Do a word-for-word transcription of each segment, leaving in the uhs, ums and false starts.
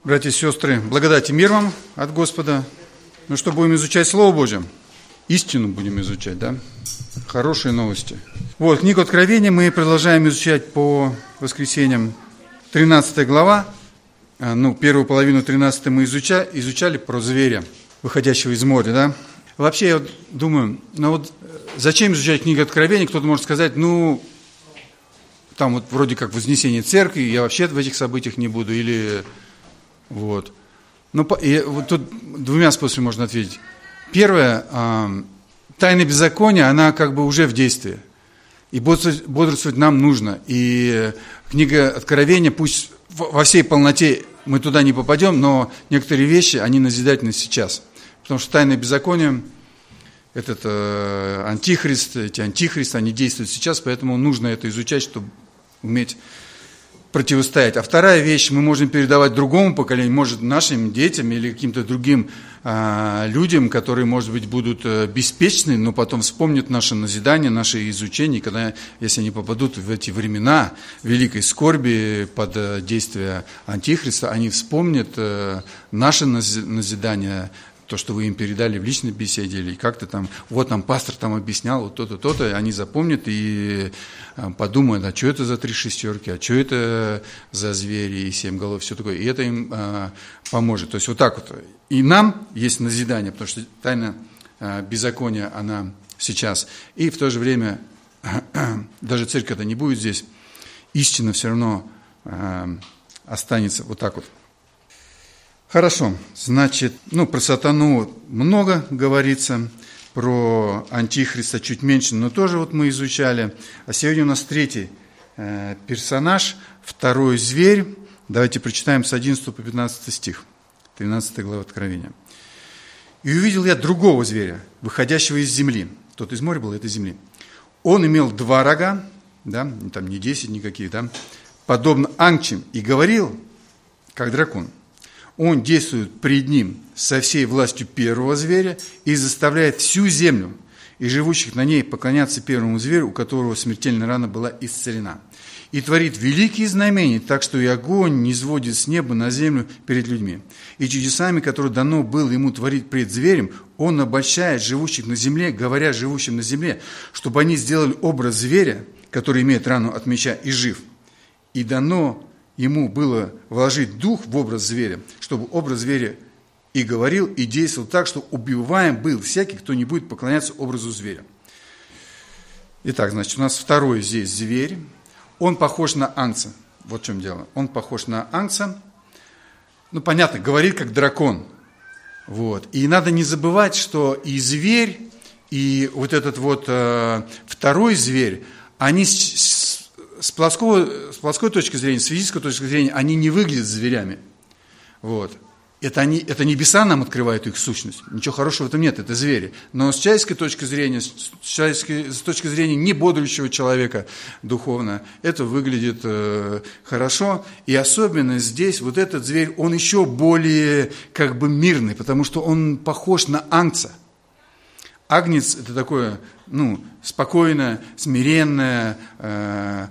Братья и сестры, благодать и мир вам от Господа. Ну что, будем изучать Слово Божье? Истину будем изучать, да? Хорошие новости. Вот, книгу Откровения мы продолжаем изучать по воскресеньям. тринадцатая глава, ну, первую половину тринадцатой мы изучали, изучали про зверя, выходящего из моря, да? Вообще, я вот думаю, ну вот зачем изучать книгу Откровения? Кто-то может сказать, ну, там вот вроде как вознесение церкви, я вообще в этих событиях не буду, или... Вот. Ну, и вот тут двумя способами можно ответить. Первое, э, тайна беззакония, она как бы уже в действии. И бодрствовать, бодрствовать нам нужно. И книга Откровения, пусть во всей полноте мы туда не попадем, но некоторые вещи, они назидательны сейчас. Потому что тайна беззакония, этот э, антихрист, эти антихристы, они действуют сейчас, поэтому нужно это изучать, чтобы уметь противостоять. А вторая вещь, мы можем передавать другому поколению, может, нашим детям или каким-то другим а, людям, которые, может быть, будут беспечны, но потом вспомнят наше назидание, наше изучение, когда, если они попадут в эти времена великой скорби под действие Антихриста, они вспомнят а, наше назидание, то, что вы им передали в личной беседе, или как-то там, вот нам пастор там объяснял, вот то-то, то-то, они запомнят и подумают, а что это за три шестерки, а что это за звери и семь голов, все такое, и это им а, поможет. То есть вот так вот. И нам есть назидание, потому что тайна а, беззакония, она сейчас. И в то же время, даже церковь это не будет здесь, истина все равно а, останется вот так вот. Хорошо, значит, ну, про сатану много говорится, про антихриста чуть меньше, но тоже вот мы изучали. А сегодня у нас третий э, персонаж, второй зверь. Давайте прочитаем с одиннадцатого по пятнадцатый стих, тринадцатой главы Откровения. «И увидел я другого зверя, выходящего из земли». Тот из моря был, это из земли. «Он имел два рога», да, там не десять никаких, да, «подобно ангчим, и говорил, как дракон». Он действует пред ним со всей властью первого зверя и заставляет всю землю и живущих на ней поклоняться первому зверю, у которого смертельная рана была исцелена. И творит великие знамения, так что и огонь не сводит с неба на землю перед людьми. И чудесами, которые дано было ему творить пред зверем, он обольщает живущих на земле, говоря живущим на земле, чтобы они сделали образ зверя, который имеет рану от меча, и жив. И дано ему было вложить дух в образ зверя, чтобы образ зверя и говорил, и действовал так, что убиваем был всякий, кто не будет поклоняться образу зверя. Итак, значит, у нас второй здесь зверь. Он похож на ангца. Вот в чем дело. Он похож на ангца. Ну, понятно, говорит как дракон. Вот. И надо не забывать, что и зверь, и вот этот вот э, второй зверь, они с, С плоского, с плоской точки зрения, с физической точки зрения, они не выглядят зверями. Вот. Это, они, это небеса нам открывают их сущность. Ничего хорошего в этом нет, это звери. Но с человеческой точки зрения, с, человеческой, с точки зрения небодрствующего человека духовно, это выглядит э, хорошо. И особенно здесь вот этот зверь, он еще более как бы мирный, потому что он похож на ангца. Агнец – это такое, ну, спокойное, смиренное, э,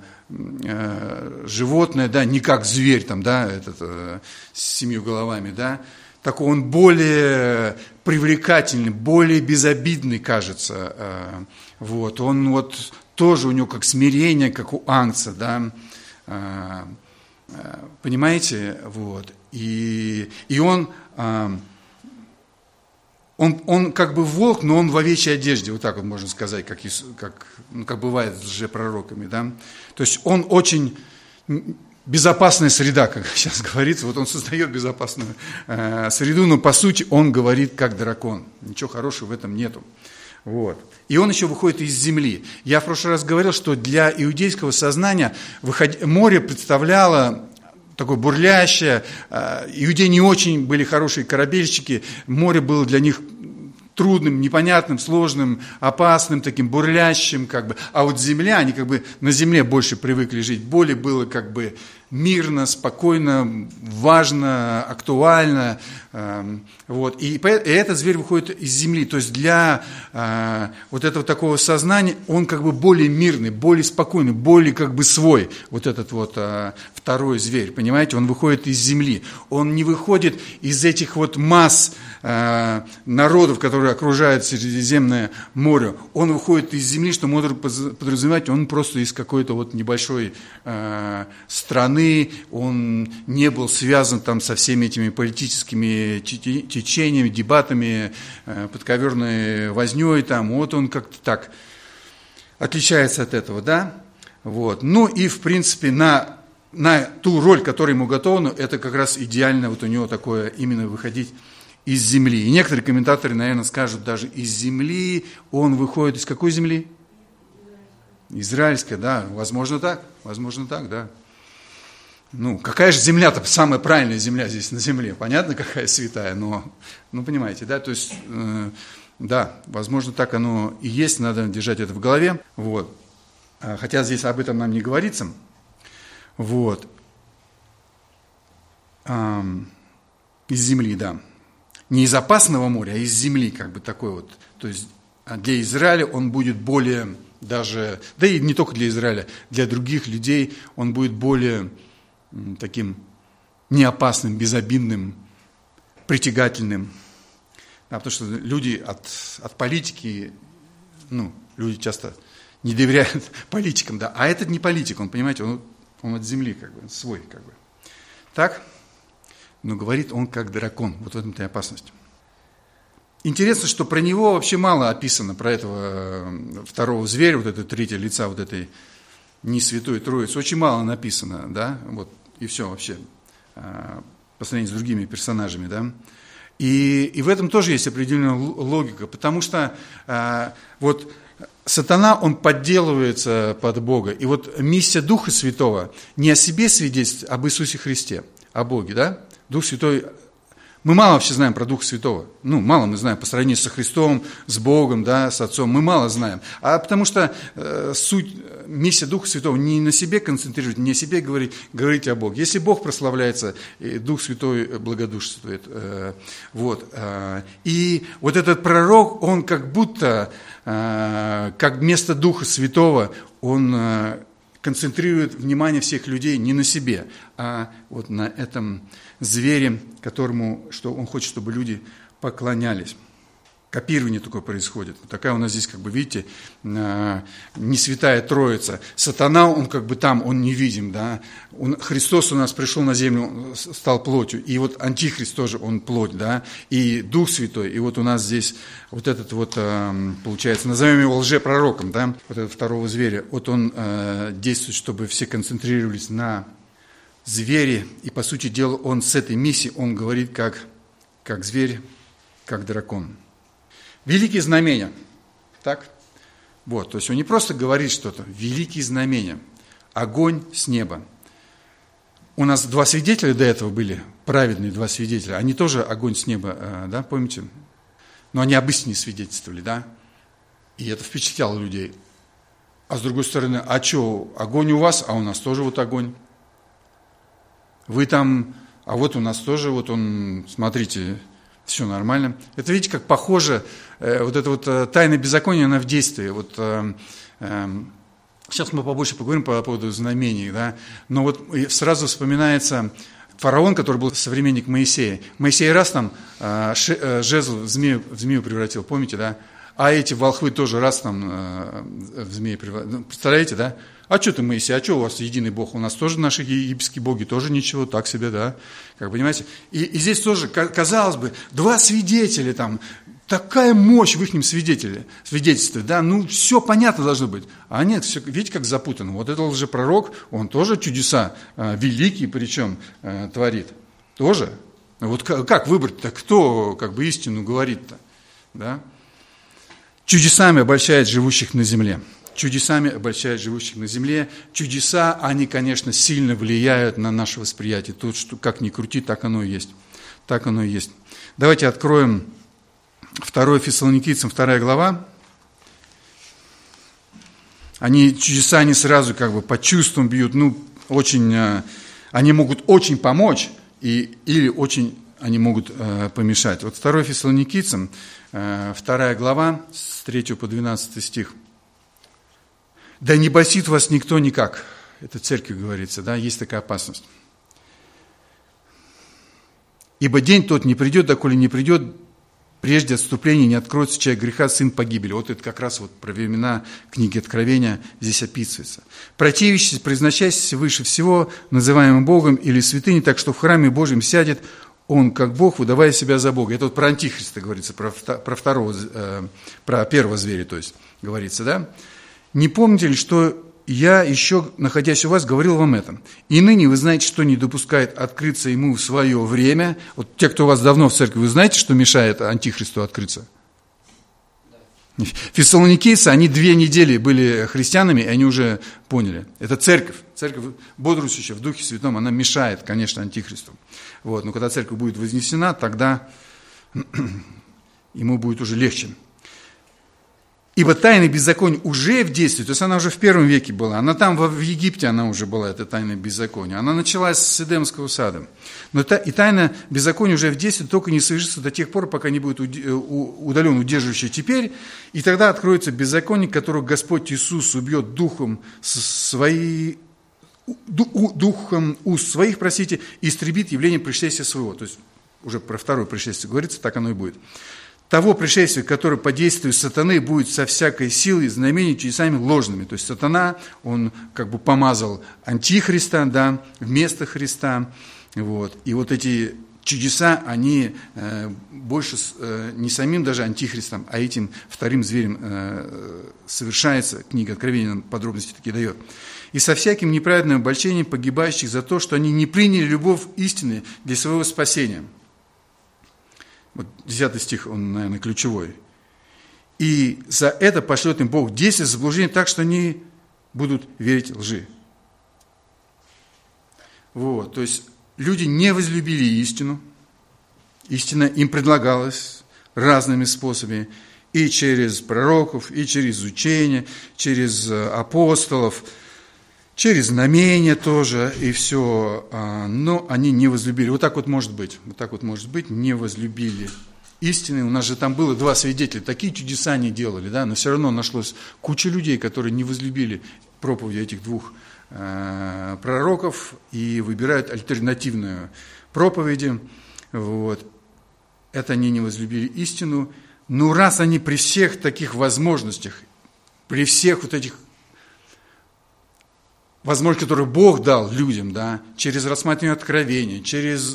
э, животное, да, не как зверь, там, да, этот, э, с семью головами, да. Такой он более привлекательный, более безобидный, кажется. Э, вот, он вот тоже у него как смирение, как у ангца, да. Э, э, понимаете, вот. И, и он... Э, Он, он как бы волк, но он в овечьей одежде, вот так вот можно сказать, как, как, ну, как бывает с лжепророками, да. То есть он очень безопасная среда, как сейчас говорится, вот он создает безопасную э, среду, но по сути он говорит как дракон, ничего хорошего в этом нету. Вот. И он еще выходит из земли. Я в прошлый раз говорил, что для иудейского сознания выход... море представляло такое бурлящее, иудеи не очень были хорошие корабельщики, море было для них трудным, непонятным, сложным, опасным, таким бурлящим, как бы. А вот земля, они как бы на земле больше привыкли жить, более было как бы мирно, спокойно, важно, актуально. Вот. И этот зверь выходит из земли. То есть для вот этого такого сознания он как бы более мирный, более спокойный, более как бы свой. Вот этот вот второй зверь, понимаете, он выходит из земли. Он не выходит из этих вот масс народов, которые окружают Средиземное море. Он выходит из земли, что можно подразумевать, он просто из какой-то вот небольшой страны, он не был связан там со всеми этими политическими течениями, дебатами, подковерной вознёй, там, вот он как-то так отличается от этого, да, вот, ну и в принципе на, на ту роль, которая ему готована, это как раз идеально вот у него такое именно выходить из земли, и некоторые комментаторы, наверное, скажут, даже из земли он выходит, из какой земли? Израильская, да, возможно так, возможно так, да. Ну, какая же земля-то, самая правильная земля здесь на земле, понятно, какая святая, но, ну, понимаете, да, то есть, э, да, возможно, так оно и есть, надо держать это в голове, вот, хотя здесь об этом нам не говорится, вот, а, из земли, да, не из опасного моря, а из земли, как бы такой вот, то есть для Израиля он будет более даже, да и не только для Израиля, для других людей он будет более таким неопасным, безобидным, притягательным. Да, потому что люди от, от политики, ну, люди часто не доверяют политикам, да, а этот не политик, он, понимаете, он, он от земли, как бы, свой, как бы. Так, но говорит он как дракон, вот в этом-то и опасность. Интересно, что про него вообще мало описано, про этого второго зверя, вот это третье лица, вот этой не святой троицы, очень мало написано, да, вот, и все вообще, по сравнению с другими персонажами, да. И, и в этом тоже есть определенная логика, потому что вот сатана, он подделывается под Бога, и вот миссия Духа Святого не о себе свидетельствует, об Иисусе Христе, о Боге, да, Дух Святой. Мы мало вообще знаем про Духа Святого. Ну, мало мы знаем по сравнению со Христом, с Богом, да, с Отцом. Мы мало знаем. А потому что э, суть, миссия Духа Святого не на себе концентрирует, не о себе говорить, говорить о Боге. Если Бог прославляется, Дух Святой благодушествует. Э, вот. Э, и вот этот пророк, он как будто, э, как вместо Духа Святого, он э, концентрирует внимание всех людей не на себе, а вот на этом звере, которому, что он хочет, чтобы люди поклонялись. Копирование такое происходит. Такая у нас здесь, как бы, видите, не святая троица. Сатана, он как бы там, он невидим, да. Он, Христос у нас пришел на землю, стал плотью. И вот Антихрист тоже, он плоть, да. И Дух Святой. И вот у нас здесь вот этот вот, получается, назовем его лжепророком, да, вот этого второго зверя. Вот он действует, чтобы все концентрировались на звере. И, по сути дела, он с этой миссией, он говорит как, как зверь, как дракон. Великие знамения. Так? Вот, то есть он не просто говорит что-то. Великие знамения. Огонь с неба. У нас два свидетеля до этого были, праведные два свидетеля. Они тоже огонь с неба, да, помните? Но они об истине свидетельствовали, да? И это впечатляло людей. А с другой стороны, а что, огонь у вас, а у нас тоже вот огонь. Вы там, а вот у нас тоже, вот он, смотрите, все нормально. Это, видите, как похоже, э, вот это вот э, тайна беззакония, она в действии. Вот, э, э, сейчас мы побольше поговорим по поводу знамений, да? Но вот сразу вспоминается фараон, который был современник Моисея. Моисей раз там э, ше, э, жезл в змею, в змею превратил, помните, да? А эти волхвы тоже раз там э, в змею превратили. Представляете, да? А что ты, Моисей, а что у вас единый Бог? У нас тоже наши египетские боги, тоже ничего, так себе, да? Как понимаете? И, и здесь тоже, казалось бы, два свидетеля там, такая мощь в их свидетеле, свидетельстве, да? Ну, все понятно должно быть. А нет, все, видите, как запутано. Вот этот лжепророк, он тоже чудеса э, великие, причем э, творит. Тоже. Вот как, как выбрать-то, кто как бы истину говорит-то, да? Чудесами обольщает живущих на земле. Чудесами обольщает живущих на земле. Чудеса, они, конечно, сильно влияют на наше восприятие. Тут, что, как ни крути, так оно и есть. Так оно и есть. Давайте откроем второе Фессалоникийцам, вторая глава. Они, чудеса, они сразу как бы по чувствам бьют. Ну, очень Они могут очень помочь, и, или очень они могут э, помешать. Вот второе Фессалоникийцам, э, вторая глава, с третьего по двенадцатый стих. «Да не басит вас никто никак». Это в церкви говорится, да, есть такая опасность. «Ибо день тот не придет, доколе не придет, прежде отступления не откроется человек греха, сын погибели». Вот это как раз вот про времена книги Откровения здесь описывается. «Противящийся, произносящийся выше всего, называемым Богом или святыней, так что в храме Божьем сядет он как Бог, выдавая себя за Бога». Это вот про Антихриста говорится, про, про второго, э, про первого зверя, то есть говорится, да? «Не помните ли, что я еще, находясь у вас, говорил вам это? И ныне вы знаете, что не допускает открыться ему в свое время». Вот те, кто у вас давно в церкви, вы знаете, что мешает Антихристу открыться? Фессалоникийцы, они две недели были христианами, и они уже поняли. Это церковь. Церковь, бодрствующая в Духе Святом, она мешает, конечно, Антихристу. Вот. Но когда церковь будет вознесена, тогда ему будет уже легче. «Ибо тайна беззакония уже в действии», то есть она уже в первом веке была, она там в Египте она уже была, эта тайна беззакония, она началась с Эдемского сада. Но та, и тайна беззакония уже в действии, только не совершится до тех пор, пока не будет удален удерживающий теперь, и тогда откроется беззаконие, которого Господь Иисус убьет духом свои, духом уст своих, простите, и истребит явление пришествия своего. То есть уже про второе пришествие говорится, так оно и будет. Того пришествия, которое по действию сатаны будет со всякой силой, знамениями, чудесами ложными. То есть сатана, он как бы помазал антихриста, да, вместо Христа. Вот. И вот эти чудеса, они э, больше э, не самим даже антихристом, а этим вторым зверем э, совершается. Книга Откровения нам подробности такие дает. «И со всяким неправедным обольщением погибающих за то, что они не приняли любовь истины для своего спасения». Вот десятый стих, он, наверное, ключевой. «И за это пошлет им Бог действие заблуждения так, что они будут верить лжи». Вот, то есть люди не возлюбили истину. Истина им предлагалась разными способами. И через пророков, и через учение, через апостолов, через знамения тоже, и все, но они не возлюбили. Вот так вот может быть, вот так вот может быть, не возлюбили истины. У нас же там было два свидетеля, такие чудеса они делали, да, но все равно нашлось куча людей, которые не возлюбили проповеди этих двух э, пророков и выбирают альтернативную проповеди. Вот. Это они не возлюбили истину. Но раз они при всех таких возможностях, при всех вот этих возможность, которую Бог дал людям, да, через рассматривание Откровения, через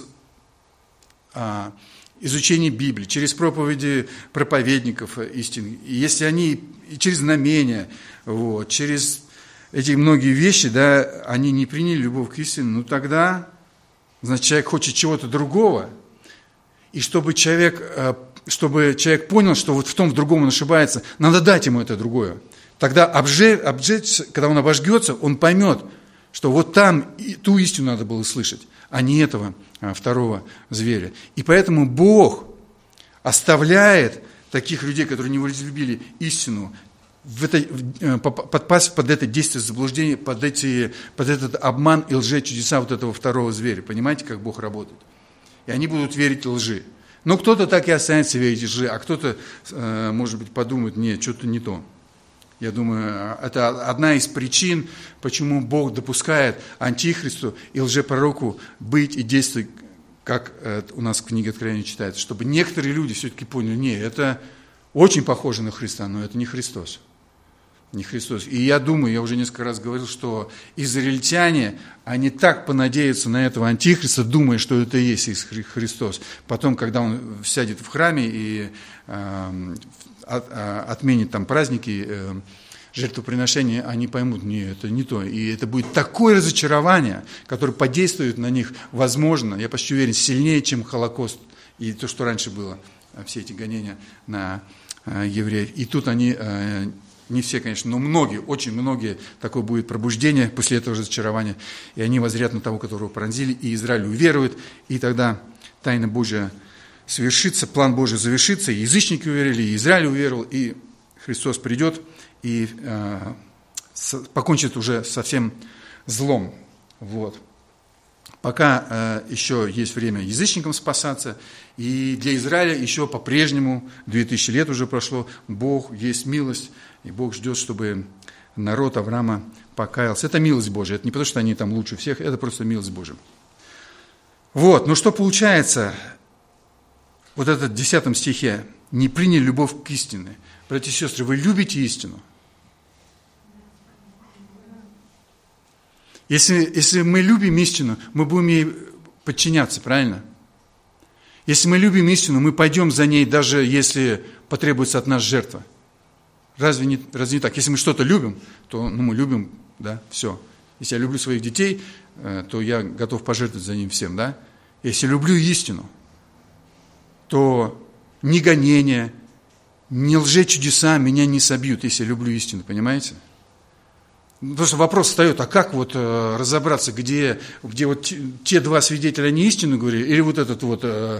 а, изучение Библии, через проповеди проповедников истин, и если они, и через знамения, вот, через эти многие вещи, да, они не приняли любовь к истине, ну тогда, значит, человек хочет чего-то другого, и чтобы человек, чтобы человек понял, что вот в том, в другом он ошибается, надо дать ему это другое. Тогда обжечь, обжечь, когда он обожгется, он поймет, что вот там и ту истину надо было слышать, а не этого а, второго зверя. И поэтому Бог оставляет таких людей, которые не возлюбили истину, в это, в, подпасть под это действие заблуждения, под, эти, под этот обман и лжечудеса вот этого второго зверя. Понимаете, как Бог работает? И они будут верить лжи. Но кто-то так и останется верить лжи, а кто-то, э, может быть, подумает, нет, что-то не то. Я думаю, это одна из причин, почему Бог допускает антихристу и лжепророку быть и действовать, как у нас в книге Откровения читается, чтобы некоторые люди все-таки поняли, нет, это очень похоже на Христа, но это не Христос. Не Христос. И я думаю, я уже несколько раз говорил, что израильтяне, они так понадеются на этого антихриста, думая, что это и есть Христос. Потом, когда он сядет в храме и э, от, отменит там праздники, э, жертвоприношения, они поймут, нет, это не то. И это будет такое разочарование, которое подействует на них, возможно, я почти уверен, сильнее, чем Холокост и то, что раньше было, все эти гонения на э, евреев. И тут они... Э, Не все, конечно, но многие, очень многие, такое будет пробуждение после этого разочарования, и они воззрят на того, которого пронзили, и Израиль уверует, и тогда тайна Божия совершится, план Божий завершится, и язычники уверовали, и Израиль уверовал, и Христос придет и э, покончит уже со всем злом. Вот. пока э, еще есть время язычникам спасаться, и для Израиля еще по-прежнему, две тысячи лет уже прошло, Бог есть милость, и Бог ждет, чтобы народ Авраама покаялся. Это милость Божия, это не потому, что они там лучше всех, это просто милость Божия. Вот, ну что получается, вот этот в десятом стихе, не приняли любовь к истине. Братья и сестры, вы любите истину? Если, если мы любим истину, мы будем ей подчиняться, правильно? Если мы любим истину, мы пойдем за ней, даже если потребуется от нас жертва. Разве не, разве не так? Если мы что-то любим, то ну, мы любим, да, все. Если я люблю своих детей, то я готов пожертвовать за ним всем, да? Если люблю истину, то ни гонения, ни лжечудеса меня не собьют, если я люблю истину, понимаете? Потому что вопрос встает, а как вот э, разобраться, где, где вот те, те два свидетеля не истину говорили, или вот этот вот э,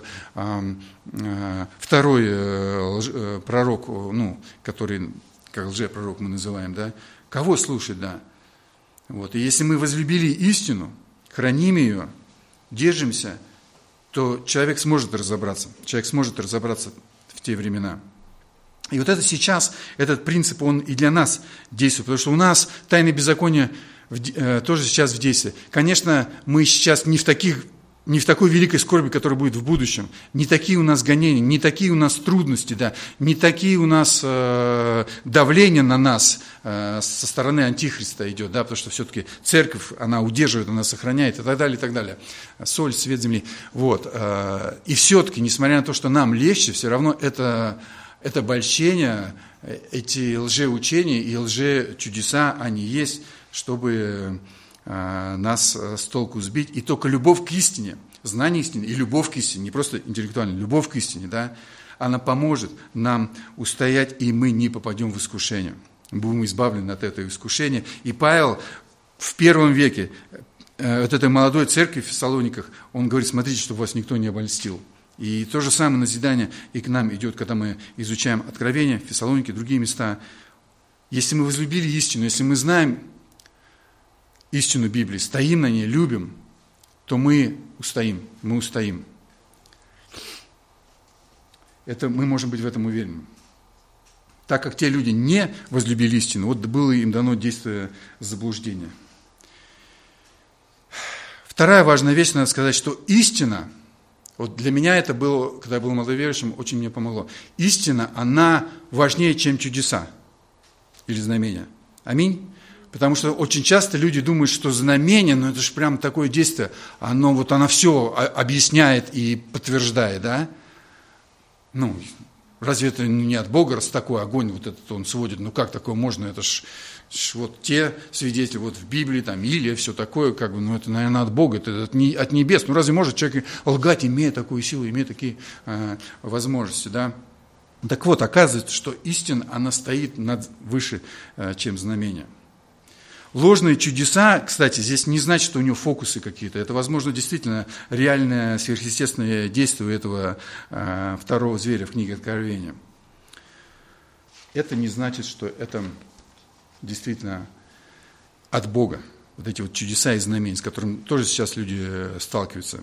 э, второй э, лж, э, пророк, ну, который, как лжепророк мы называем, да, кого слушать, да? Вот. И если мы возлюбили истину, храним ее, держимся, то человек сможет разобраться, человек сможет разобраться в те времена. И вот это сейчас, этот принцип, он и для нас действует, потому что у нас тайны беззакония в, э, тоже сейчас в действии. Конечно, мы сейчас не в, таких, не в такой великой скорби, которая будет в будущем, не такие у нас гонения, не такие у нас трудности, да, не такие у нас э, давления на нас э, со стороны Антихриста идет, да, потому что все-таки церковь, она удерживает, она сохраняет и так далее, и так далее. Соль, свет земли. Вот. Э, и все-таки, несмотря на то, что нам легче, все равно это... Это обольщение, эти лжеучения и лжечудеса, они есть, чтобы нас с толку сбить. И только любовь к истине, знание истины и любовь к истине, не просто интеллектуально, любовь к истине, да, она поможет нам устоять, и мы не попадем в искушение. Мы будем избавлены от этого искушения. И Павел в первом веке, вот этой молодой церкви в Фессалониках, он говорит, смотрите, чтобы вас никто не обольстил. И то же самое назидание и к нам идет, когда мы изучаем Откровение, Фессалоники, другие места. Если мы возлюбили истину, если мы знаем истину Библии, стоим на ней, любим, то мы устоим, мы устоим. Это, мы можем быть в этом уверены. Так как те люди не возлюбили истину, вот было им дано действие заблуждения. Вторая важная вещь, надо сказать, что истина, вот для меня это было, когда я был молодоверующим, очень мне помогло. Истина, она важнее, чем чудеса или знамения. Аминь. Потому что очень часто люди думают, что знамение, ну это же прям такое действие, оно вот оно все объясняет и подтверждает, да? Ну, разве это не от Бога, раз такой огонь вот этот он сводит, ну как такое можно, это ж, ж вот те свидетели, вот в Библии, там, Илия, все такое, как бы, ну это, наверное, от Бога, это, это не, от небес, ну разве может человек лгать, имея такую силу, имея такие э, возможности, да? Так вот, оказывается, что истина, она стоит над, выше, э, чем знамение. Ложные чудеса, кстати, здесь не значит, что у него фокусы какие-то. Это, возможно, действительно реальное сверхъестественное действие этого э, второго зверя в книге Откровения. Это не значит, что это действительно от Бога. Вот эти вот чудеса и знамения, с которыми тоже сейчас люди сталкиваются.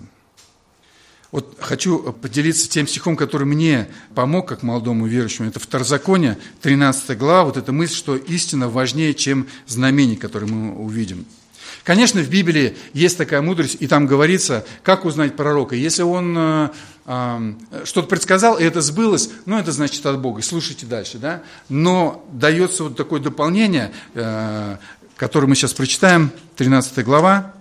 Вот хочу поделиться тем стихом, который мне помог, как молодому верующему. Это Второзаконие, тринадцатая глава, вот эта мысль, что истина важнее, чем знамение, которое мы увидим. Конечно, в Библии есть такая мудрость, и там говорится, как узнать пророка. Если он э, э, что-то предсказал, и это сбылось, ну, это значит от Бога, и слушайте дальше, да. Но дается вот такое дополнение, э, которое мы сейчас прочитаем, тринадцатая глава.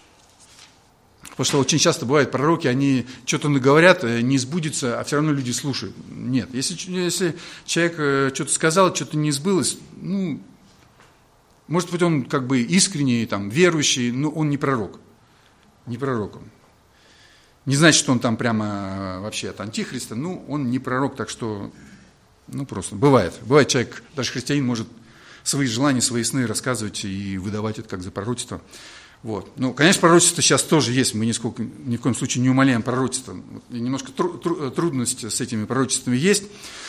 Потому что очень часто бывает, пророки, они что-то наговорят, не сбудется, а все равно люди слушают. Нет, если, если человек что-то сказал, что-то не сбылось, ну, может быть, он как бы искренний, там, верующий, но он не пророк. Не пророк он. Не значит, что он там прямо вообще от антихриста, ну, он не пророк, так что, ну, просто бывает. Бывает, человек, даже христианин, может свои желания, свои сны рассказывать и выдавать это как за пророчество. Вот. Ну, конечно, пророчество сейчас тоже есть, мы нисколько, ни в коем случае не умаляем пророчество. Немножко тру- тру- трудности с этими пророчествами есть.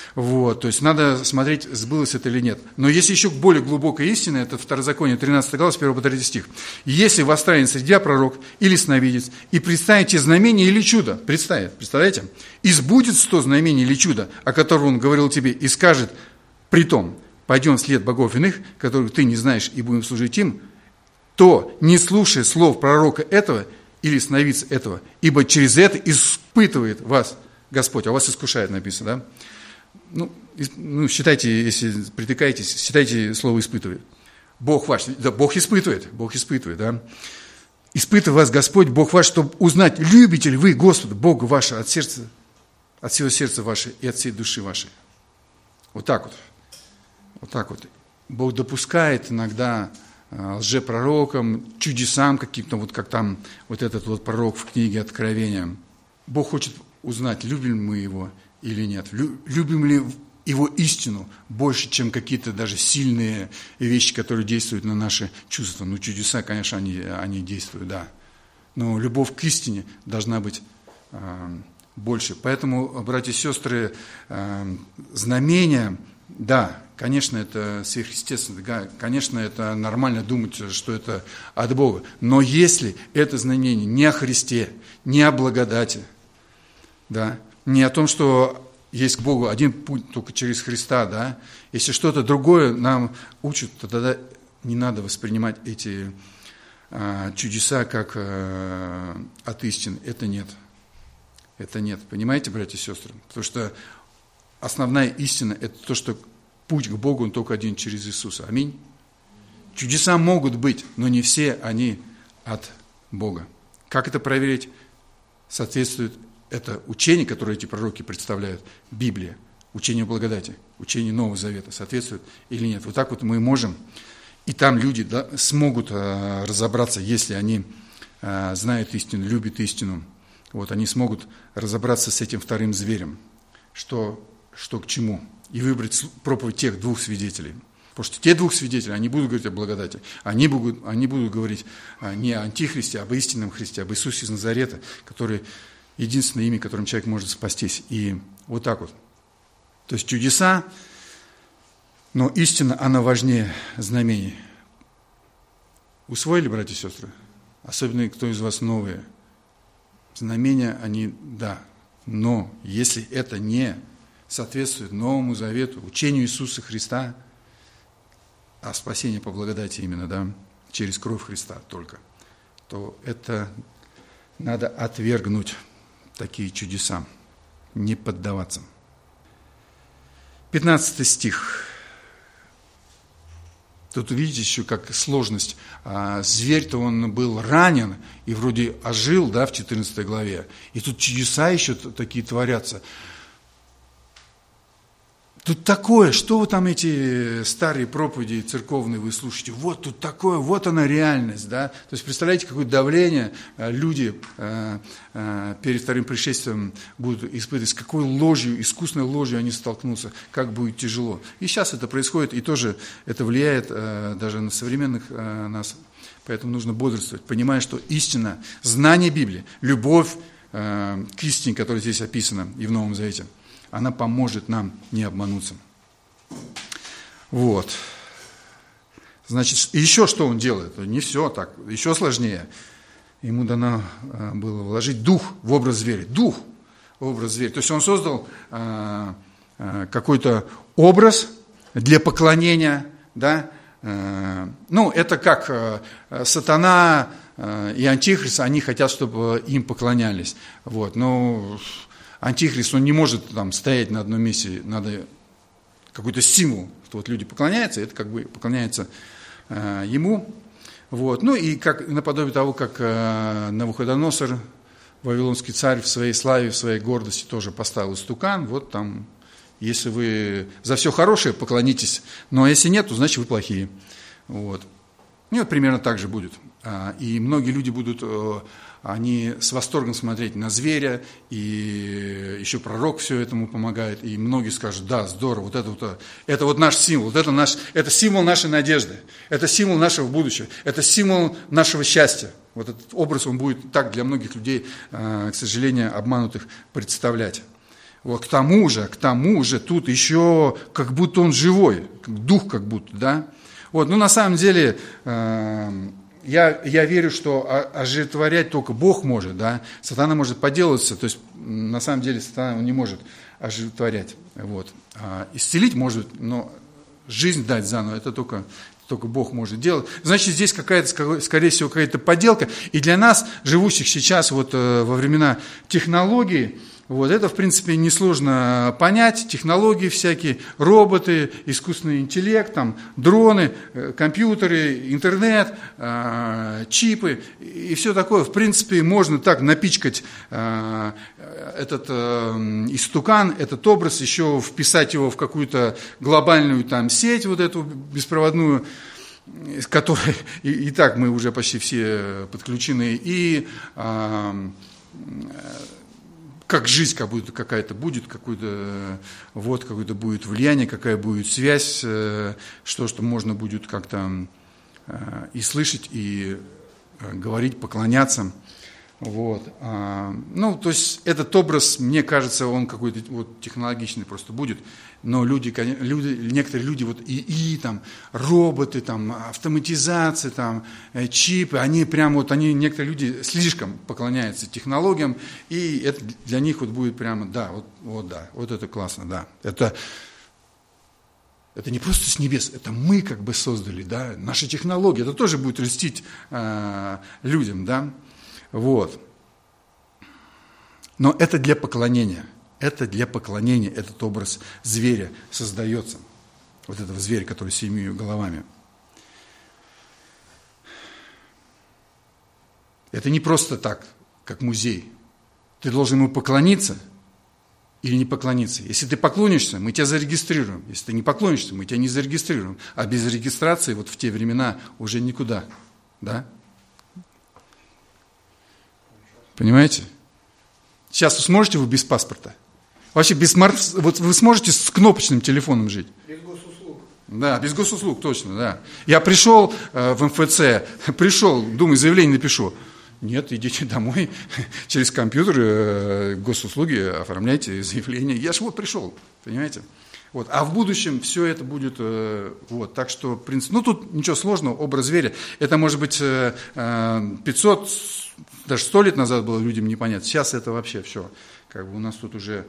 Вот, то есть надо смотреть, сбылось это или нет. Но есть еще более глубокая истина, это Второзаконие, тринадцатая глава, с первого по третий стих. «Если восстанет среди тебя пророк или сновидец, и представит тебе знамение или чудо», представит, представляете? «И сбудется то знамение или чудо, о котором он говорил тебе, и скажет, притом, пойдем вслед богов иных, которых ты не знаешь, и будем служить им, то не слушай слов пророка этого или сновидца этого, ибо через это испытывает вас Господь». А у вас искушает написано, да? Ну, ну, считайте, если притыкаетесь, считайте слово «испытывает». Бог ваш, да, Бог испытывает, Бог испытывает, да. «Испытывает вас Господь, Бог ваш, чтобы узнать, любите ли вы Господа, Бога вашего, от сердца, от всего сердца вашего и от всей души вашей». Вот так вот. Вот так вот. Бог допускает иногда лжепророкам, чудесам каким-то, вот как там вот этот вот пророк в книге Откровения. Бог хочет узнать, любим мы его или нет, любим ли его истину больше, чем какие-то даже сильные вещи, которые действуют на наши чувства. Ну, чудеса, конечно, они, они действуют, да. Но любовь к истине должна быть э, больше. Поэтому, братья и сестры, э, знамения, да, конечно, это сверхъестественно, да, конечно, это нормально думать, что это от Бога. Но если это знамение не о Христе, не о благодати, да, не о том, что есть к Богу один путь только через Христа, да, если что-то другое нам учат, то тогда не надо воспринимать эти а, чудеса как а, от истины. Это нет. Это нет. Понимаете, братья и сестры? Потому что основная истина – это то, что путь к Богу, он только один через Иисуса. Аминь. Чудеса могут быть, но не все они от Бога. Как это проверить? Соответствует это учение, которое эти пророки представляют, Библия, учение благодати, учение Нового Завета, соответствует или нет. Вот так вот мы можем, и там люди, да, смогут а, разобраться, если они а, знают истину, любят истину, вот, они смогут разобраться с этим вторым зверем, что, что к чему, и выбрать проповедь тех двух свидетелей. Потому что те двух свидетелей, они будут говорить о благодати, они будут, они будут говорить не о антихристе, а об истинном Христе, об Иисусе из Назарета, который единственное имя, которым человек может спастись. И вот так вот. То есть чудеса, но истина, она важнее знамений. Усвоили, братья и сестры? Особенно, кто из вас новые. Знамения, они, да. Но если это не соответствует Новому Завету, учению Иисуса Христа, а спасение по благодати именно, да, через кровь Христа только, то это надо отвергнуть. Такие чудеса, не поддаваться. пятнадцатый стих. Тут увидите еще, как сложность. А, зверь-то он был ранен и вроде ожил, да, в четырнадцатой главе. И тут чудеса еще такие творятся. Тут такое, что вы там эти старые проповеди церковные вы слушаете, вот тут такое, вот она реальность, да. То есть представляете, какое давление люди перед вторым пришествием будут испытывать, с какой ложью, искусной ложью они столкнутся, как будет тяжело. И сейчас это происходит, и тоже это влияет даже на современных нас, поэтому нужно бодрствовать, понимая, что истина, знание Библии, любовь к истине, которая здесь описана и в Новом Завете, она поможет нам не обмануться. Вот. Значит, еще что он делает? Не все так, еще сложнее. Ему дано было вложить дух в образ зверя. Дух в образ зверя. То есть он создал а, а, какой-то образ для поклонения, да? А, ну, это как а, сатана а, и антихрист, они хотят, чтобы им поклонялись. Вот, но антихрист, он не может там стоять на одном месте, надо какой-то символ, что вот люди поклоняются, это как бы поклоняется э, ему. Вот. Ну и как, наподобие того, как э, Навуходоносор, вавилонский царь, в своей славе, в своей гордости тоже поставил истукан, вот там, если вы за все хорошее поклонитесь, но если нет, то значит вы плохие. Вот. Ну, вот примерно так же будет. И многие люди будут, они с восторгом смотреть на зверя, и еще пророк все этому помогает, и многие скажут, да, здорово, вот это вот, это вот наш символ, вот это, наш, это символ нашей надежды, это символ нашего будущего, это символ нашего счастья. Вот этот образ, он будет так для многих людей, к сожалению, обманутых, представлять. Вот к тому же, к тому же, тут еще как будто он живой, дух как будто, да. Вот, ну на самом деле, э, я, я верю, что оживотворять только Бог может, да. Сатана может поделаться, то есть на самом деле сатана он не может оживотворять. Вот. А исцелить может, но жизнь дать заново, это только... Только Бог может делать. Значит, здесь какая-то, скорее всего, какая-то подделка. И для нас, живущих сейчас вот во времена технологий, вот это, в принципе, несложно понять. Технологии всякие, роботы, искусственный интеллект, там, дроны, компьютеры, интернет, чипы и все такое. В принципе, можно так напичкать этот истукан, этот образ, еще вписать его в какую-то глобальную там сеть, вот эту беспроводную, с которой и, и так мы уже почти все подключены, и а, как жизнь как будто какая-то будет, какое-то вот, какое-то будет влияние, какая будет связь, что, что можно будет как-то и слышать, и говорить, поклоняться. Вот. Ну, то есть этот образ, мне кажется, он какой-то вот технологичный просто будет, но люди, люди некоторые люди, вот ИИ, там, роботы, там, автоматизация, там, чипы, они прям вот, они, некоторые люди слишком поклоняются технологиям, и это для них вот будет прямо, да, вот, вот да, вот это классно, да, это... Это не просто с небес, это мы как бы создали, да, наши технологии, это тоже будет льстить э, людям, да. Вот. Но это для поклонения. Это для поклонения, этот образ зверя создается. Вот этого зверя, который с семью головами. Это не просто так, как музей. Ты должен ему поклониться или не поклониться. Если ты поклонишься, мы тебя зарегистрируем. Если ты не поклонишься, мы тебя не зарегистрируем. А без регистрации вот в те времена уже никуда. Да? Понимаете? Сейчас вы сможете вы без паспорта? Вообще без смарт... Вот вы сможете с кнопочным телефоном жить? Без госуслуг. Да, без госуслуг, точно, да. Я пришел э, в эм эф цэ, пришел, думаю, заявление напишу. Нет, идите домой, через компьютер э, госуслуги оформляйте заявление. Я же вот пришел, понимаете? Вот. А в будущем все это будет, э, вот, так что, в принципе, ну тут ничего сложного, образ зверя, это может быть э, пятьсот, даже сто лет назад было людям непонятно, сейчас это вообще все, как бы у нас тут уже,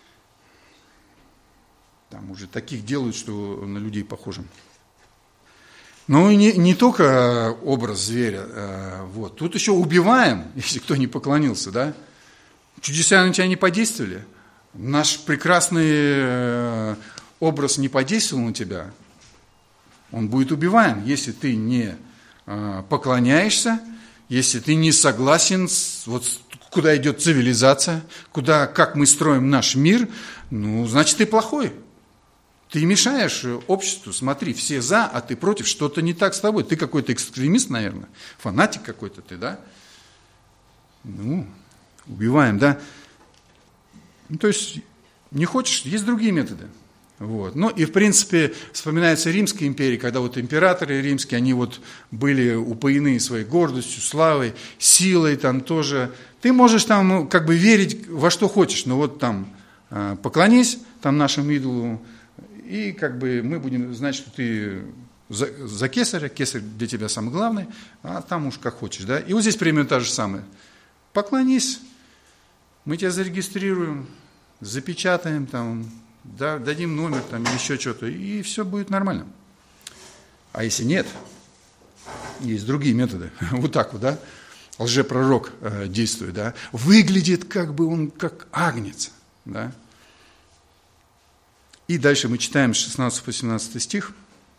там уже таких делают, что на людей похожи. Ну и не, не только образ зверя, э, вот, тут еще убиваем, если кто не поклонился, да, чудеса на тебя не подействовали. Наш прекрасный образ не подействовал на тебя, он будет убиваем, если ты не поклоняешься, если ты не согласен, с, вот, куда идет цивилизация, куда, как мы строим наш мир, ну, значит, ты плохой. Ты мешаешь обществу, смотри, все за, а ты против, что-то не так с тобой. Ты какой-то экстремист, наверное, фанатик какой-то ты, да? Ну, убиваем, да? Ну, то есть, не хочешь, есть другие методы. Вот. Ну, и, в принципе, вспоминается Римская империя, когда вот императоры римские, они вот были упоены своей гордостью, славой, силой там тоже. Ты можешь там, ну, как бы верить во что хочешь, но вот там э, поклонись там нашему идолу, и как бы мы будем знать, что ты за, за кесаря, кесарь для тебя самый главный, а там уж как хочешь, да. И вот здесь примерно то же самое. Поклонись, мы тебя зарегистрируем, запечатаем, там, да, дадим номер там, или еще что-то, и все будет нормально. А если нет, есть другие методы. Вот так вот, да, лжепророк э, действует, да, выглядит как бы он как агнец, да. И дальше мы читаем шестнадцатый по семнадцатый стих.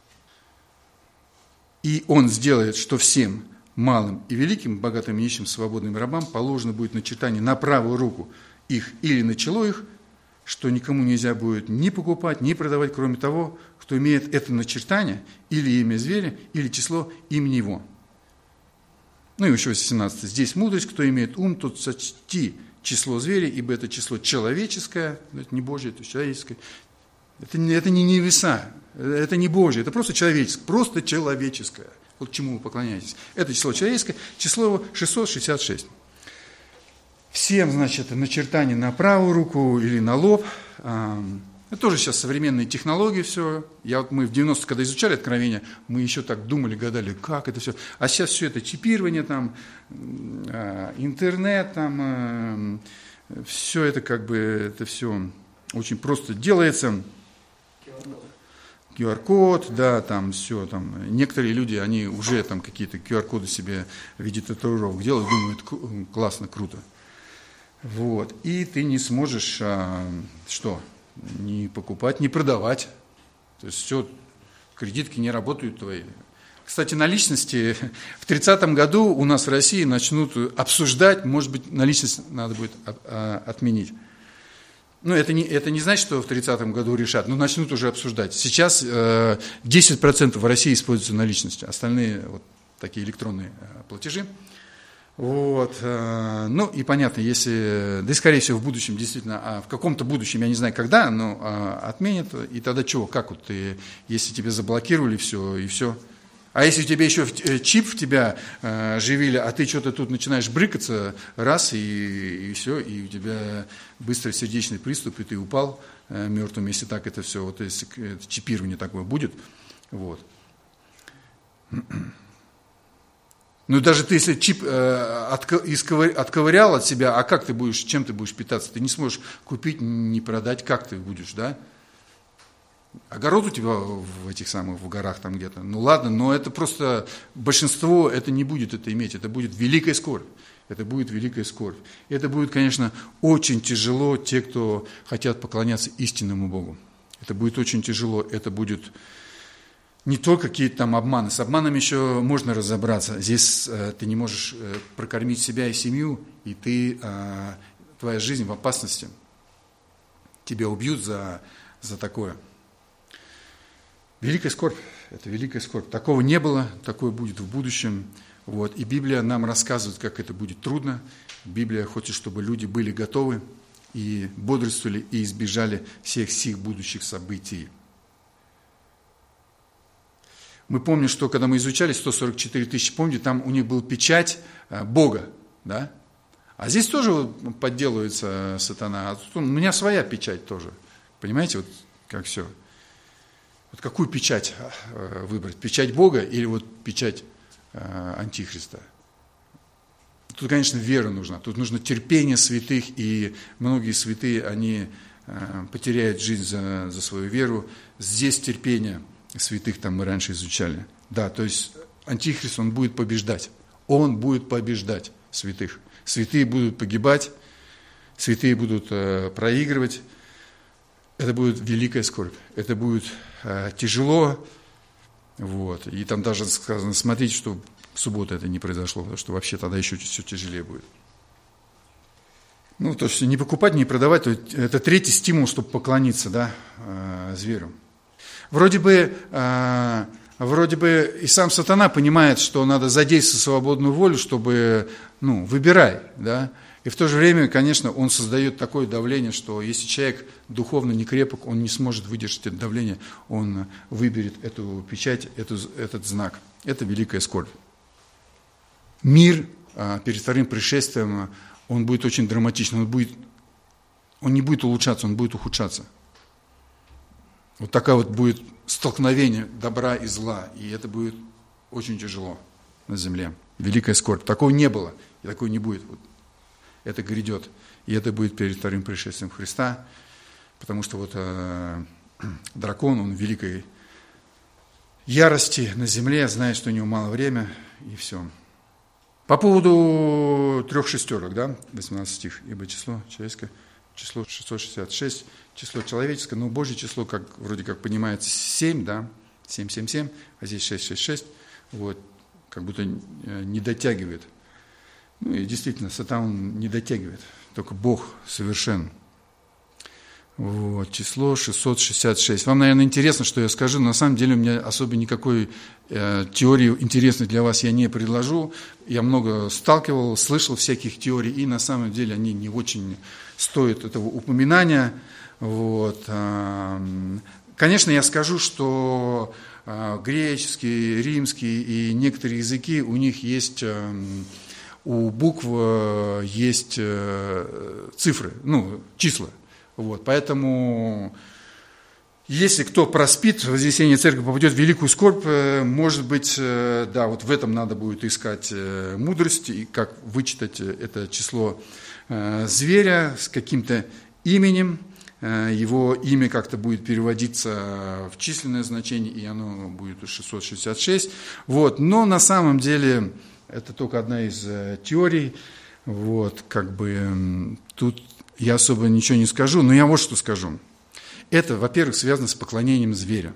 «И он сделает, что всем, малым и великим, богатым и нищим, свободным рабам положено будет начертание на правую руку их или на чело их, что никому нельзя будет ни покупать, ни продавать, кроме того, кто имеет это начертание, или имя зверя, или число имени его». Ну и еще семнадцатый. «Здесь мудрость, кто имеет ум, тот сочти число зверя, ибо это число человеческое», это не Божье, это человеческое. Это не, это не небеса, это не Божье, это просто человеческое, просто человеческое. Вот чему вы поклоняетесь. Это число человеческое, число его шестьсот шестьдесят шесть. Всем, значит, начертание на правую руку или на лоб. Это тоже сейчас современные технологии все. Я, вот мы в девяностых, когда изучали Откровение, мы еще так думали, гадали, как это все. А сейчас все это чипирование, там, интернет, там, все это как бы, это все очень просто делается. ку ар-код, да, там все, там, некоторые люди, они уже там какие-то ку ар-коды себе в виде татуировок делают, думают, классно, круто. Вот, и ты не сможешь, а, что, не покупать, не продавать, то есть все, кредитки не работают твои. Кстати, наличности в тридцатом году у нас в России начнут обсуждать, может быть, наличность надо будет отменить. Ну, это не, это не значит, что в тридцатом году решат, но начнут уже обсуждать. Сейчас э, десять процентов в России используются наличности, остальные вот такие электронные э, платежи. Вот, э, ну и понятно, если, да и скорее всего в будущем действительно, а в каком-то будущем, я не знаю когда, но э, отменят, и тогда чего, как вот ты, если тебе заблокировали все и все. А если у тебя еще чип в тебя э, живили, а ты что-то тут начинаешь брыкаться, раз, и, и все, и у тебя быстрый сердечный приступ, и ты упал э, мертвым, если так это все, вот если это чипирование такое будет. Вот. Ну, даже ты, если чип э, отковырял, отковырял от себя, а как ты будешь, чем ты будешь питаться? Ты не сможешь купить, не продать, как ты будешь, да? Огород у тебя в этих самых, в горах там где-то. Ну ладно, но это просто, большинство это не будет это иметь, это будет великая скорбь. Это будет великая скорбь. И это будет, конечно, очень тяжело те, кто хотят поклоняться истинному Богу. Это будет очень тяжело, это будет не только какие-то там обманы. С обманом еще можно разобраться. Здесь э, ты не можешь э, прокормить себя и семью, и ты, э, твоя жизнь в опасности. Тебя убьют за, за такое. Великая скорбь, это великая скорбь. Такого не было, такое будет в будущем. Вот. И Библия нам рассказывает, как это будет трудно. Библия хочет, чтобы люди были готовы и бодрствовали, и избежали всех сих будущих событий. Мы помним, что когда мы изучали сто сорок четыре тысячи, помните, там у них был печать Бога, да? А здесь тоже подделывается сатана. А тут у меня своя печать тоже. Понимаете, вот как все. Вот какую печать выбрать? Печать Бога или вот печать Антихриста? Тут, конечно, вера нужна. Тут нужно терпение святых, и многие святые, они потеряют жизнь за, за свою веру. Здесь терпение святых, там мы раньше изучали. Да, то есть Антихрист, он будет побеждать. Он будет побеждать святых. Святые будут погибать, святые будут проигрывать. Это будет великая скорбь, это будет э, тяжело, вот. И там даже сказано, смотрите, что в субботу это не произошло, потому что вообще тогда еще все тяжелее будет. Ну, то есть не покупать, не продавать, то это третий стимул, чтобы поклониться, да, э, зверю. Вроде бы, э, вроде бы и сам сатана понимает, что надо задействовать свободную волю, чтобы, ну, выбирай, да. И в то же время, конечно, он создает такое давление, что если человек духовно не крепок, он не сможет выдержать это давление, он выберет эту печать, эту, этот знак. Это великая скорбь. Мир а, перед вторым пришествием, он будет очень драматичный, он, будет, он не будет улучшаться, он будет ухудшаться. Вот такое вот будет столкновение добра и зла, и это будет очень тяжело на земле. Великая скорбь. Такого не было, и такого не будет. Это грядет, и это будет перед вторым пришествием Христа, потому что вот э, дракон, он в великой ярости на земле, знает, что у него мало времени, и все. По поводу трех шестерок, да, восемнадцатый стих, ибо число человеческое, число шестьсот шестьдесят шесть, число человеческое, но Божье число, как вроде как понимается, семь, да, семь семь семь, а здесь шесть шесть шесть, вот, как будто не дотягивает. Ну и действительно, сатана он не дотягивает, только Бог совершен. Вот, число шестьсот шестьдесят шесть. Вам, наверное, интересно, что я скажу, но на самом деле у меня особо никакой э, теории интересной для вас я не предложу. Я много сталкивал, слышал всяких теорий, и на самом деле они не очень стоят этого упоминания. Вот. Конечно, я скажу, что греческий, римский и некоторые языки, у них есть у букв есть цифры, ну, числа. Вот, поэтому, если кто проспит, в вознесение церкви попадет в великую скорбь, может быть, да, вот в этом надо будет искать мудрость, и как вычитать это число зверя с каким-то именем. Его имя как-то будет переводиться в численное значение, и оно будет шестьсот шестьдесят шесть. Вот. Но на самом деле это только одна из теорий. Вот, как бы, тут я особо ничего не скажу, но я вот что скажу. Это, во-первых, связано с поклонением зверя.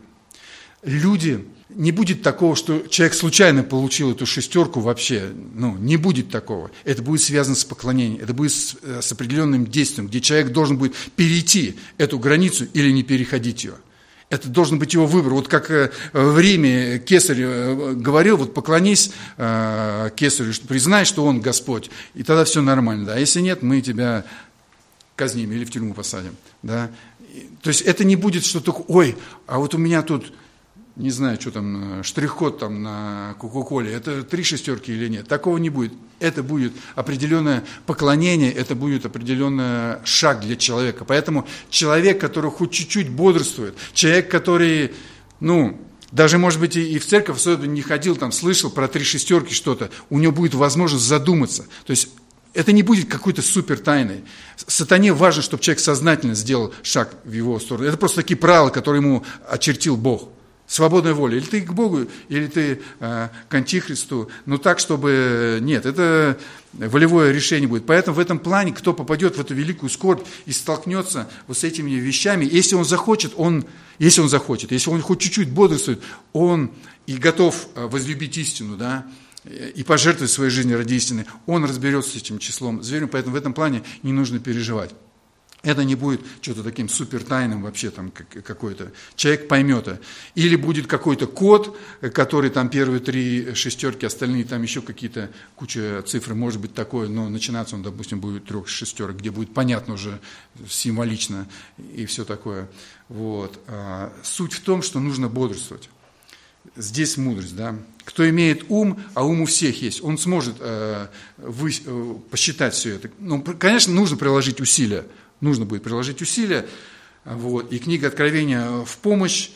Люди, не будет такого, что человек случайно получил эту шестерку вообще, ну, не будет такого. Это будет связано с поклонением, это будет с, с определенным действием, где человек должен будет перейти эту границу или не переходить ее. Это должен быть его выбор. Вот как в Риме кесарь говорил, вот поклонись кесарю, признай, что он Господь, и тогда все нормально. Да? А если нет, мы тебя казним или в тюрьму посадим. Да? То есть это не будет, что только, ой, а вот у меня тут, не знаю, что там, штрих-код там на Кока-Коле, это три шестерки или нет. Такого не будет. Это будет определенное поклонение, это будет определенный шаг для человека. Поэтому человек, который хоть чуть-чуть бодрствует, человек, который, ну, даже, может быть, и в церковь особенно не ходил, там, слышал про три шестерки что-то, у него будет возможность задуматься. То есть это не будет какой-то супер тайной. Сатане важно, чтобы человек сознательно сделал шаг в его сторону. Это просто такие правила, которые ему очертил Бог. Свободная воля. Или ты к Богу, или ты э, к Антихристу. Но так, чтобы... Нет, это волевое решение будет. Поэтому в этом плане, кто попадет в эту великую скорбь и столкнется вот с этими вещами, если он захочет, он... Если он захочет, если он хоть чуть-чуть бодрствует, он и готов возлюбить истину, да, и пожертвовать своей жизнью ради истины, он разберется с этим числом зверем, поэтому в этом плане не нужно переживать. Это не будет что-то таким супертайным вообще там какой-то. Человек поймет это. Или будет какой-то код, который там первые три шестерки, остальные там еще какие-то куча цифр, может быть такое, но начинаться он, допустим, будет трех шестерок, где будет понятно уже символично и все такое. Вот. А суть в том, что нужно бодрствовать. Здесь мудрость, да. Кто имеет ум, а ум у всех есть, он сможет э, вы, э, посчитать все это. Ну, конечно, нужно приложить усилия. Нужно будет приложить усилия, вот, и книга Откровения в помощь,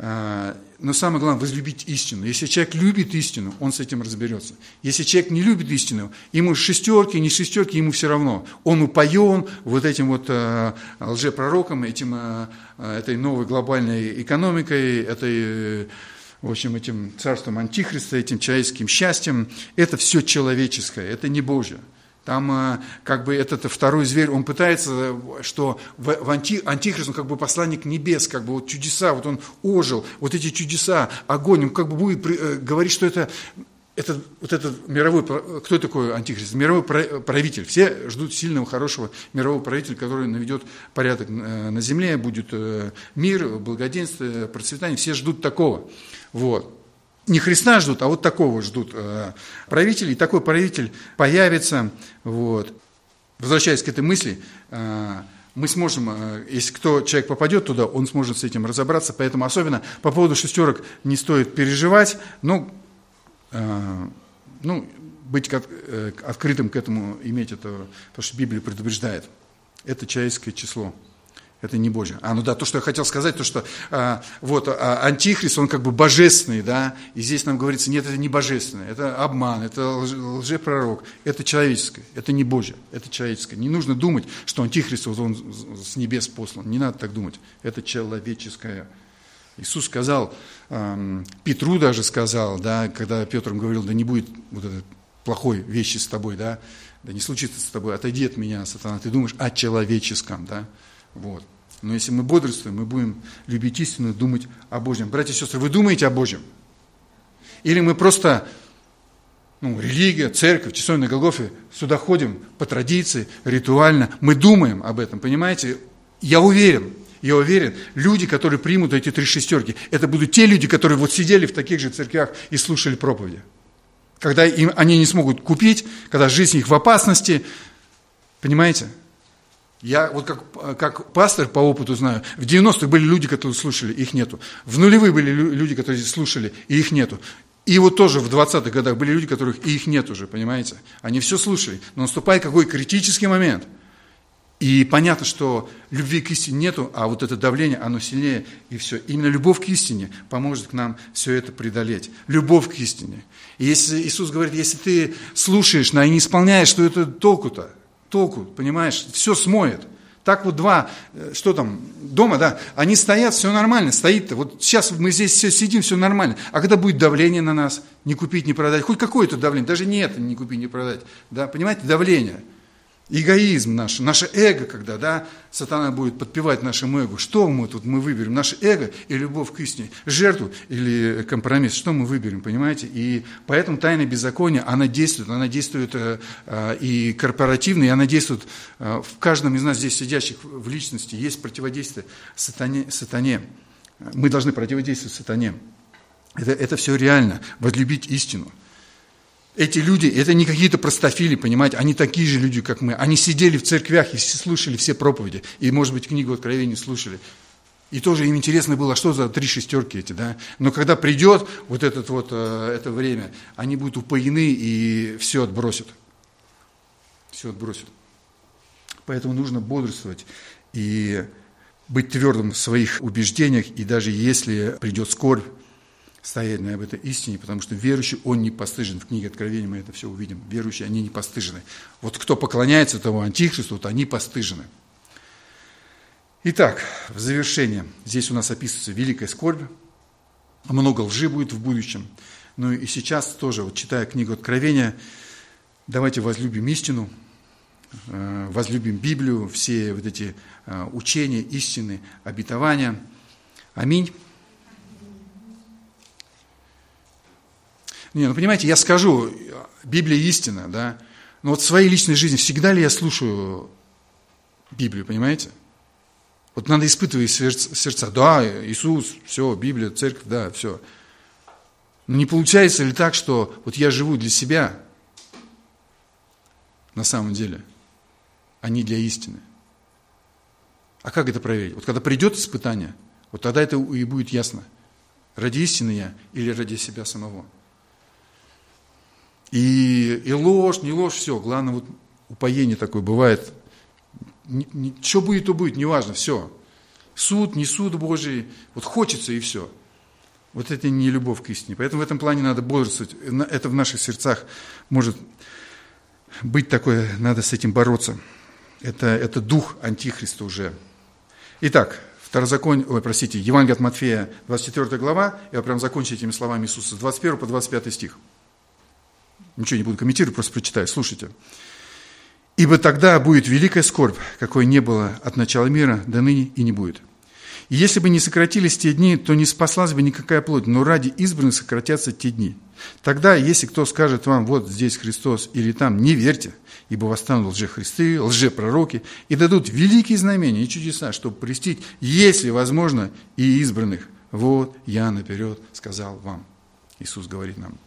но самое главное, возлюбить истину. Если человек любит истину, он с этим разберется. Если человек не любит истину, ему шестерки, не шестерки, ему все равно. Он упоен вот этим вот лжепророком, этим, этой новой глобальной экономикой, этой, в общем, этим царством Антихриста, этим человеческим счастьем. Это все человеческое, это не Божье. Там как бы этот второй зверь, он пытается, что в, в анти, Антихрист, он как бы посланник небес, как бы вот чудеса, вот он ожил, вот эти чудеса, огонь, он как бы будет э, говорить, что это, это вот этот мировой, кто такой Антихрист? Мировой правитель. Все ждут сильного, хорошего мирового правителя, который наведет порядок на земле, будет мир, благоденствие, процветание, все ждут такого. Вот. Не Христа ждут, а вот такого ждут э, правителей. И такой правитель появится. Вот. Возвращаясь к этой мысли, э, мы сможем, э, если кто человек попадет туда, он сможет с этим разобраться. Поэтому особенно по поводу шестерок не стоит переживать, но э, ну, быть от, э, открытым к этому, иметь это, потому что Библия предупреждает. Это человеческое число. Это не Божье. А, ну да, то, что я хотел сказать, то, что а, вот а, Антихрист, он как бы божественный, да, и здесь нам говорится, нет, это не божественное, это обман, это лже, лжепророк, это человеческое, это не Божье, это человеческое. Не нужно думать, что Антихрист, вот он с небес послан, не надо так думать, это человеческое. Иисус сказал, эм, Петру даже сказал, да, когда Петр ему говорил, да не будет вот этой плохой вещи с тобой, да, да не случится с тобой, отойди от меня, сатана, ты думаешь о человеческом, да. Вот. Но если мы бодрствуем, мы будем любить истину, думать о Божьем. Братья и сестры, вы думаете о Божьем? Или мы просто, ну, религия, церковь, часовня на Голгофе, сюда ходим по традиции, ритуально, мы думаем об этом, понимаете? Я уверен, я уверен, люди, которые примут эти три шестерки, это будут те люди, которые вот сидели в таких же церквях и слушали проповеди. Когда им, они не смогут купить, когда жизнь их в опасности, понимаете? Я вот как, как пастор по опыту знаю, в девяностых были люди, которые слушали, их нету. В нулевые были люди, которые слушали, и их нету. И вот тоже в двадцатых годах были люди, которых и их нет уже, понимаете? Они все слушали, но наступает какой критический момент. И понятно, что любви к истине нету, а вот это давление, оно сильнее, и все. Именно любовь к истине поможет нам все это преодолеть. Любовь к истине. И если Иисус говорит, если ты слушаешь, но и не исполняешь, то это толку-то, толку, понимаешь, все смоет. Так вот два, что там, дома, да, они стоят, все нормально, стоит-то. Вот сейчас мы здесь все сидим, все нормально. А когда будет давление на нас, не купить, не продать, хоть какое-то давление, даже не это, не купить, не продать, да, понимаете, давление. Эгоизм наш, наше эго, когда, да, сатана будет подпевать нашему эго, что мы тут мы выберем, наше эго или любовь к истине, жертву или компромисс, что мы выберем, понимаете? И поэтому тайна беззакония, она действует, она действует э, э, и корпоративно, и она действует э, в каждом из нас здесь сидящих в личности, есть противодействие сатане, сатане. Мы должны противодействовать сатане. Это, это все реально, возлюбить истину. Эти люди, это не какие-то простофили, понимаете, они такие же люди, как мы. Они сидели в церквях и слушали все проповеди, и, может быть, книгу Откровений слушали. И тоже им интересно было, что за три шестерки эти, да. Но когда придет вот, этот вот это время, они будут упоены и все отбросят. Все отбросят. Поэтому нужно бодрствовать и быть твердым в своих убеждениях, и даже если придет скорбь, стоять на об этой истине, потому что верующий, он не постыжен. В книге Откровения мы это все увидим. Верующие, они не постыжены. Вот кто поклоняется тому антихристу, вот они постыжены. Итак, в завершение. Здесь у нас описывается великая скорбь. Много лжи будет в будущем. Ну и сейчас тоже, вот читая книгу Откровения, давайте возлюбим истину, возлюбим Библию, все вот эти учения, истины, обетования. Аминь. Не, ну понимаете, я скажу, Библия истина, да, но вот в своей личной жизни всегда ли я слушаю Библию, понимаете? Вот надо испытывать сердца, сердца. Да, Иисус, все, Библия, церковь, да, все. Но не получается ли так, что вот я живу для себя на самом деле, а не для истины? А как это проверить? Вот когда придет испытание, вот тогда это и будет ясно. Ради истины я или ради себя самого? И, и ложь, не ложь, все. Главное, вот упоение такое бывает. Не, не, что будет, то будет, неважно, все. Суд, не суд Божий, вот хочется и все. Вот это не любовь к истине. Поэтому в этом плане надо бодрствовать. Это в наших сердцах может быть такое, надо с этим бороться. Это, это дух антихриста уже. Итак, Второзаконие, ой, простите, Евангелие от Матфея, двадцать четвёртая глава. Я прям закончу этими словами Иисуса, с двадцать первого по двадцать пятый стих. Ничего не буду комментировать, просто прочитаю, слушайте. «Ибо тогда будет великая скорбь, какой не было от начала мира до ныне и не будет. И если бы не сократились те дни, то не спаслась бы никакая плоть, но ради избранных сократятся те дни. Тогда, если кто скажет вам, вот здесь Христос или там, не верьте, ибо восстанут лжехристы, лжепророки, и дадут великие знамения и чудеса, чтобы прельстить, если возможно, и избранных. Вот я наперед сказал вам». Иисус говорит нам.